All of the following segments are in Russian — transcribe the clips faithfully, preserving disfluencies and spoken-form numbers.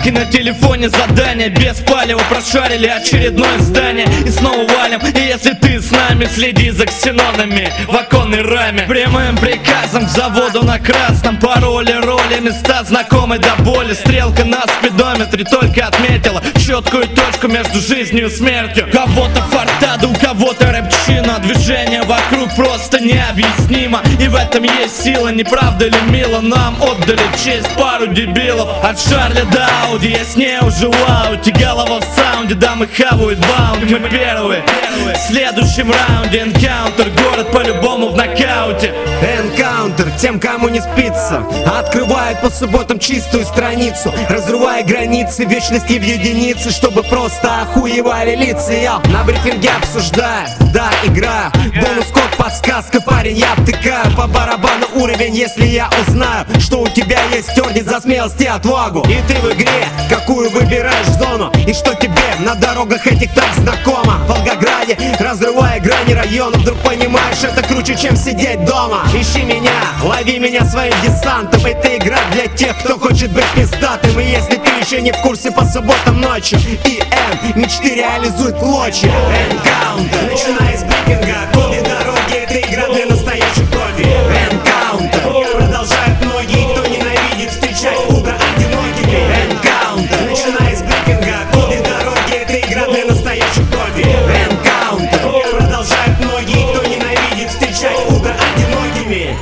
Подсказки на телефоне, задания без палева. Прошарили очередное здание и снова валим. И если ты с нами, следи за ксенонами в оконной раме. Прямым приказом к заводу на красном пароле, роли, места знакомы до боли. Стрелка на спидометре только отметила четкую точку между жизнью и смертью. Кого-то фортада, у кого-то рэпчина. Движение вокруг просто необъяснимо. И в этом есть сила, не правда ли мило? Нам отдали честь пару дебилов. От Шарля до Ауди, я с ней уже в ауте. Голова в саунде, дамы хавают баунти. Мы первые, в следующем раунде энкаунтер. Город по-любому в нокауте. Энкаунтер тем, кому не спится, открывает по субботам чистую страницу, разрывая границы вечности в единицы, чтобы просто охуевали лица. Я на брифинге обсуждаю, да, играю. Бонус код, подсказка, парень, я втыкаю по барабану уровень, если я узнаю, что у тебя есть орден за смелость и отвагу. И ты в игре, какую выбираешь зону, и что тебе на дорогах этих так знакомо. В Волгограде, разрывая грани района, вдруг понимаешь, это круче, чем сидеть дома. Ищи меня, лови меня своим десантом. Это игра для тех, кто хочет быть пиздатым. И если ты еще не в курсе, по субботам ночью И М мечты реализует клочья. Энкаунтер, начиная с брифинга, годы дороги, это игра для настоящих профи. Энкаунтер, продолжают многие, кто ненавидит встречать утро одинокими. Энкаунтер, начиная с брифинга, годы дороги, это игра для настоящих профи. Энкаунтер, продолжают многие, кто ненавидит встречать утро одинокими.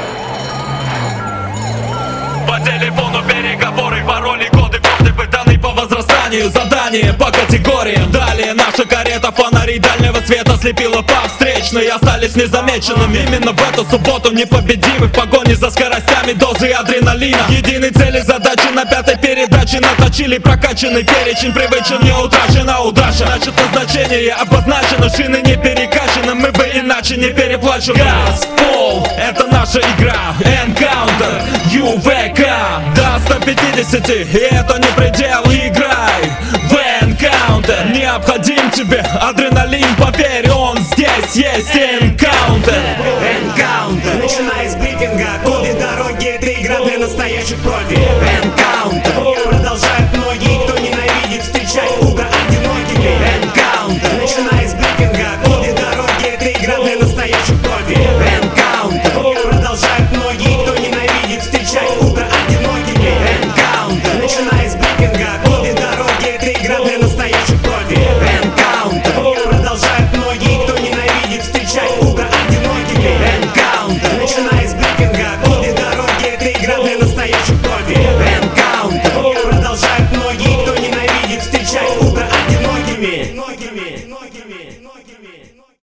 По телефону переговоры, пароли, коды, протипы, данные по возрастанию. Задание по категориям. Далее наша карета фонарей дальнего света слепила по встречной, остались незамеченными. Именно в эту субботу непобедимы в погоне за скоростями, дозы адреналина. Единой цели задачи на пятой передаче наточили прокачанный перечень, привычен, не утрачена удача. Значит, назначение обозначено, шины не перекачаны, мы бы иначе не переплачены. Газ, пол, это наша игра. Энкаунтер, ю вэ ка до ста пятидесяти, и это не предел. Играй в Энкаунтер, необходим тебе адреналин, поверь, он здесь есть. Энкаунтер, Энкаунтер, начиная с брифинга, годы дороги, это игра для настоящих профи.